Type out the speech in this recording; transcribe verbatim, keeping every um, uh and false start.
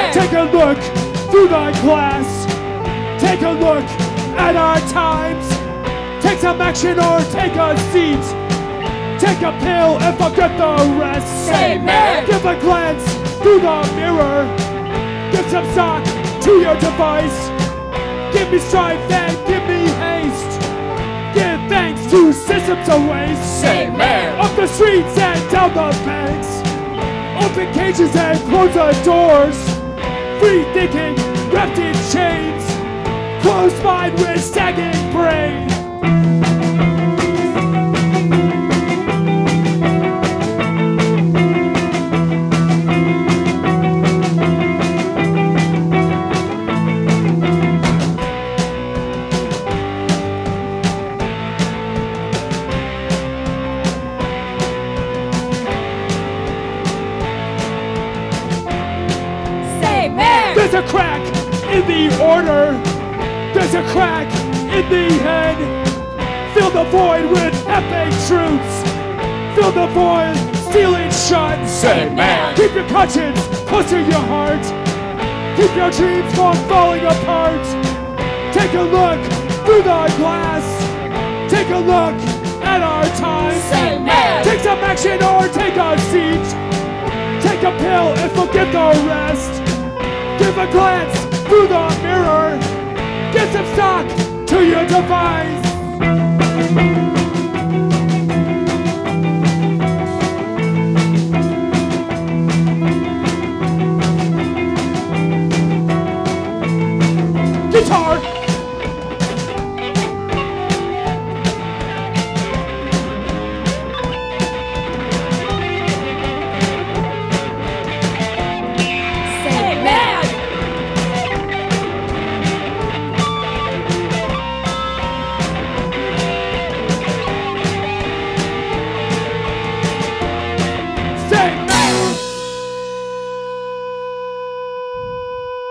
man. Take a look through the glass. Take a look at our times. Take some action or take a seat. Take a pill and forget the rest. Say man. Give a glance through the mirror. Give some stock to your device. Give me strife and give me haste. Give thanks to systems of waste. Say man. Up the streets and down the banks. Open cages and close the doors. Free thinking wrapped in chains. Closed mind with sagging brain. There's a crack in the order. There's a crack in the head. Fill the void with epic truths. Fill the void, seal it shut. Say man. Keep your conscience close to your heart. Keep your dreams from falling apart. Take a look through the glass. Take a look at our time. Say man. Take some action or take a seat. Take a pill and forget the rest. Give a glance through the mirror. Get some stock to your device. Guitar.